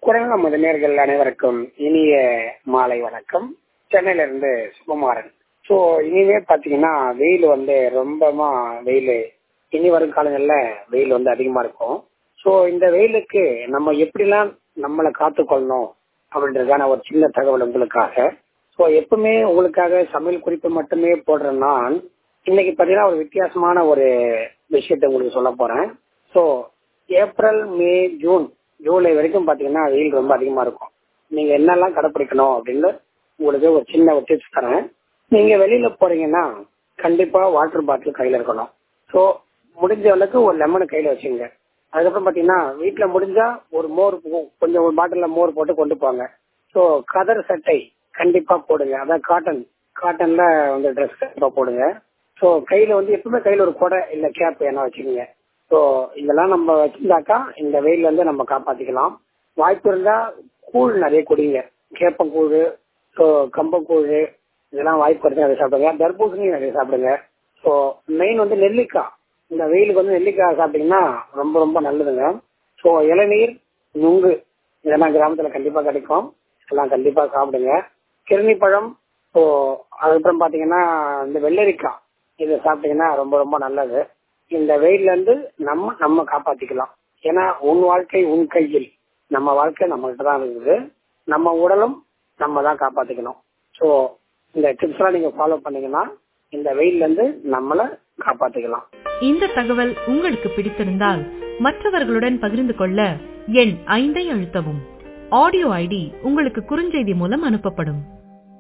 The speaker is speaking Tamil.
குரல் நமது நேயர்கள் அனைவருக்கும் இனிய மாலை வணக்கம். சென்னையில இருந்து சுகுமாரன். ஸோ இனிமே பாத்தீங்கன்னா வெயில் ரொம்பமா வெயில் இனி வரும் காலங்கள்ல வெயில் அதிகமா இருக்கும். ஸோ இந்த வெயிலுக்கு நம்ம எப்படிலாம் நம்மளை காத்துக்கொள்ளணும் அப்படின்றதுக்கான ஒரு சின்ன தகவல் உங்களுக்காக. ஸோ எப்பவுமே உங்களுக்காக சமையல் குறிப்பு மட்டுமே போடுறேன் நான். இன்னைக்கு பாத்தீங்கன்னா ஒரு வித்தியாசமான ஒரு விஷயத்த உங்களுக்கு சொல்ல போறேன். So April, May, June, July வரைக்கும் பாத்தீங்கன்னா வெயில் ரொம்ப அதிகமா இருக்கும். நீங்க என்னெல்லாம் கடைப்பிடிக்கணும் அப்படின்னு உங்களுக்கு ஒரு சின்ன ஒரு டிப்ஸ் தரேன். நீங்க வெளியில போறீங்கன்னா கண்டிப்பா வாட்டர் பாட்டில் கையில இருக்கணும். ஸோ முடிஞ்ச அளவுக்கு ஒரு லெமன் கையில வச்சுங்க. அதுக்கப்புறம் பாத்தீங்கன்னா வீட்டுல முடிஞ்சா ஒரு மோர், கொஞ்சம் ஒரு பாட்டில்ல மோர் போட்டு கொண்டு போங்க. ஸோ கதர் சட்டை கண்டிப்பா போடுங்க. அதான் காட்டன்ல ட்ரெஸ் கண்டிப்பா போடுங்க. ஸோ கையில எப்பவுமே கையில ஒரு கொடை இல்ல கேப் என்ன வச்சுக்கோங்க. ஸோ இதெல்லாம் நம்ம வச்சிருந்தாக்கா இந்த வெயில நம்ம காப்பாத்திக்கலாம். வாய்ப்பு இருந்தா கூழ் நிறைய குடிங்க. கேப்பங்கூழ், ஸோ கம்பங்கூழ், இதெல்லாம் வாய்ப்பு இருந்தா அதை சாப்பிடுங்க. தர்பூசணி நிறைய சாப்பிடுங்க. ஸோ மெயின் நெல்லிக்காய். இந்த வெயிலுக்கு நெல்லிக்காய் சாப்பிட்டீங்கன்னா ரொம்ப ரொம்ப நல்லதுங்க. ஸோ இளநீர், நுங்கு இதெல்லாம் கிராமத்துல கண்டிப்பா கிடைக்கும். இதெல்லாம் கண்டிப்பா சாப்பிடுங்க. கிருணி பழம், ஸோ அதுக்கப்புறம் பாத்தீங்கன்னா இந்த வெள்ளரிக்காய், இதை சாப்பிட்டீங்கன்னா ரொம்ப ரொம்ப நல்லது. இந்த வெயில்ல இருந்து நம்ம காப்பாத்திக்கலாம். ஏன்னா உன் வாழ்க்கை உன் கையில், நம்ம வாழ்க்கை நம்மகிட்ட தான் இருக்குது. நம்ம உடலும் நம்ம தான் காப்பாத்திக்கணும். ஸோ இந்த டிப்ஸ் எல்லாம் நீங்க ஃபாலோ பண்ணீங்கன்னா இந்த வெயில்ல இருந்து நம்மள காப்பாத்திக்கலாம். இந்த தகவல் உங்களுக்கு பிடித்திருந்தால் மற்றவர்களுடன் பகிர்ந்து கொள்ள எண் 5 அழுத்தவும். ஆடியோ ஐடி உங்களுக்கு குறுஞ்செய்தி மூலம் அனுப்பப்படும்.